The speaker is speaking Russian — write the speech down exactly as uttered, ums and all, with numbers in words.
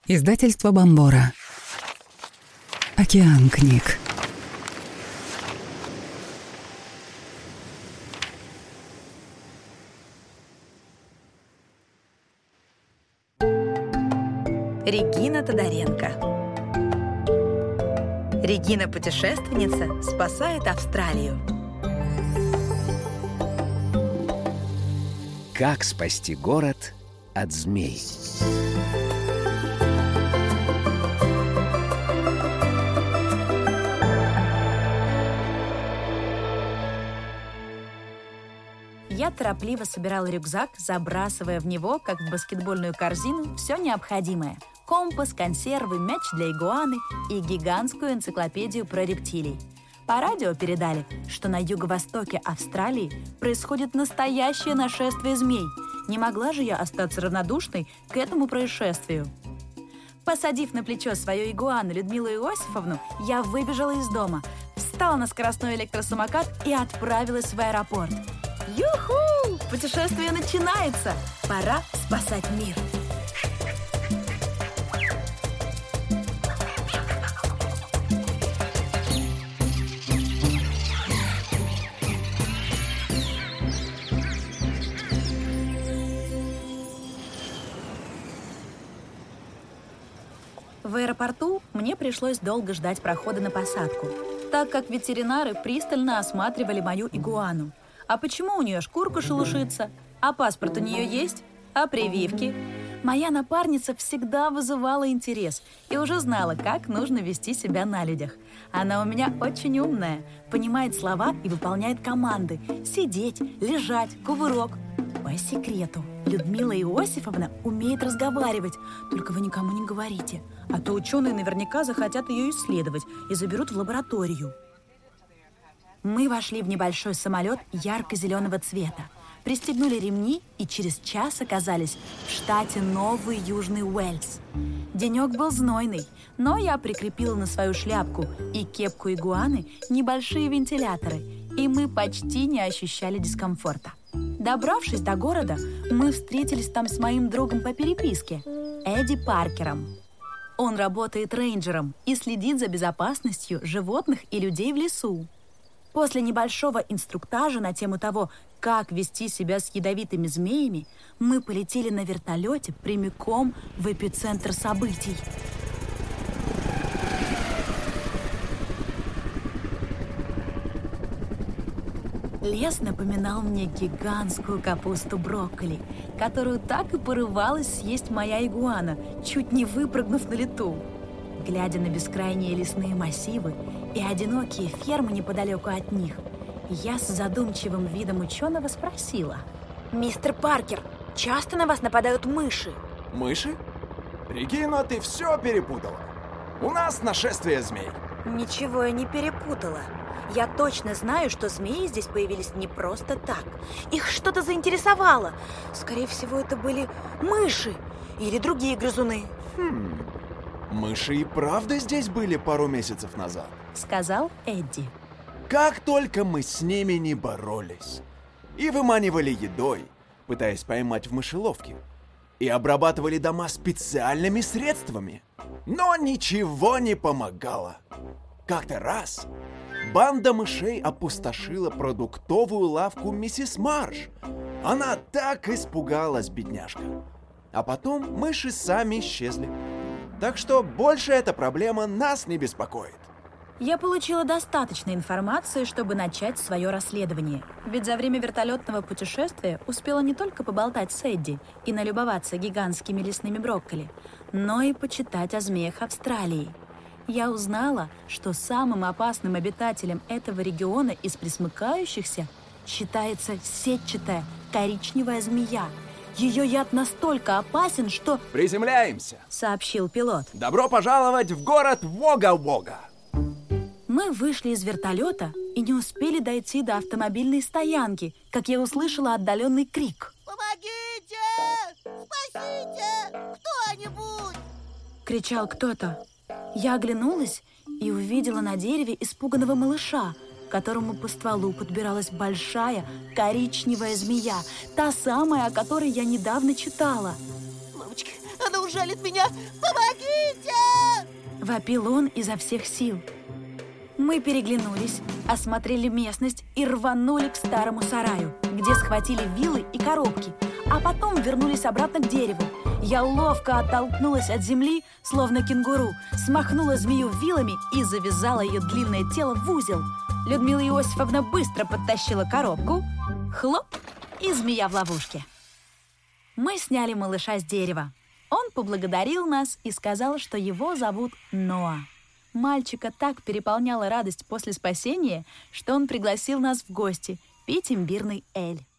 Издательство Бомбора. Океан книг. Регина Тодоренко. Регина-путешественница спасает Австралию. Как спасти город от змей? Я торопливо собирала рюкзак, забрасывая в него, как в баскетбольную корзину, все необходимое. Компас, консервы, мяч для игуаны и гигантскую энциклопедию про рептилий. По радио передали, что на юго-востоке Австралии происходит настоящее нашествие змей. Не могла же я остаться равнодушной к этому происшествию. Посадив на плечо свою игуану Людмилу Иосифовну, я выбежала из дома, встала на скоростной электросамокат и отправилась в аэропорт. Юху! Путешествие начинается! Пора спасать мир! В аэропорту мне пришлось долго ждать прохода на посадку, так как ветеринары пристально осматривали мою игуану. А почему у нее шкурка шелушится? А паспорт у нее есть? А прививки? Моя напарница всегда вызывала интерес и уже знала, как нужно вести себя на людях. Она у меня очень умная, понимает слова и выполняет команды. Сидеть, лежать, кувырок. По секрету, Людмила Иосифовна умеет разговаривать, только вы никому не говорите, а то ученые наверняка захотят ее исследовать и заберут в лабораторию. Мы вошли в небольшой самолет ярко-зеленого цвета, пристегнули ремни и через час оказались в штате Новый Южный Уэльс. Денек был знойный, но я прикрепила на свою шляпку и кепку игуаны небольшие вентиляторы, и мы почти не ощущали дискомфорта. Добравшись до города, мы встретились там с моим другом по переписке, Эдди Паркером. Он работает рейнджером и следит за безопасностью животных и людей в лесу. После небольшого инструктажа на тему того, как вести себя с ядовитыми змеями, мы полетели на вертолете прямиком в эпицентр событий. Лес напоминал мне гигантскую капусту брокколи, которую так и порывалась съесть моя игуана, чуть не выпрыгнув на лету. Глядя на бескрайние лесные массивы и одинокие фермы неподалеку от них, я с задумчивым видом ученого спросила: «Мистер Паркер, часто на вас нападают мыши?» Мыши? Регина, ты все перепутала. У нас нашествие змей. Ничего я не перепутала. Я точно знаю, что змеи здесь появились не просто так. Их что-то заинтересовало. Скорее всего, это были мыши или другие грызуны. Хм... Мыши и правда здесь были пару месяцев назад, сказал Эдди. Как только мы с ними не боролись. И выманивали едой, пытаясь поймать в мышеловке. И обрабатывали дома специальными средствами. Но ничего не помогало. Как-то раз банда мышей опустошила продуктовую лавку миссис Марш. Она так испугалась, бедняжка. А потом мыши сами исчезли. Так что больше эта проблема нас не беспокоит. Я получила достаточно информации, чтобы начать свое расследование. Ведь за время вертолетного путешествия успела не только поболтать с Эдди и налюбоваться гигантскими лесными брокколи, но и почитать о змеях Австралии. Я узнала, что самым опасным обитателем этого региона из пресмыкающихся считается сетчатая коричневая змея. Ее яд настолько опасен, что... «Приземляемся!» — сообщил пилот. «Добро пожаловать в город Вога-Вога!» Мы вышли из вертолета и не успели дойти до автомобильной стоянки, как я услышала отдаленный крик. «Помогите! Спасите! Кто-нибудь!» — кричал кто-то. Я оглянулась и увидела на дереве испуганного малыша, которому по стволу подбиралась большая коричневая змея, та самая, о которой я недавно читала. «Мамочка, Она ужалит меня! Помогите! Вопил он изо всех сил. Мы переглянулись, осмотрели местность и рванули к старому сараю, где схватили вилы и коробки, а потом вернулись обратно к дереву. Я ловко оттолкнулась от земли, словно кенгуру, смахнула змею вилами и завязала ее длинное тело в узел. Людмила Иосифовна быстро подтащила коробку. Хлоп! И змея в ловушке. Мы сняли малыша с дерева. Он поблагодарил нас и сказал, что его зовут Ноа. Мальчика так переполняла радость после спасения, что он пригласил нас в гости пить имбирный эль.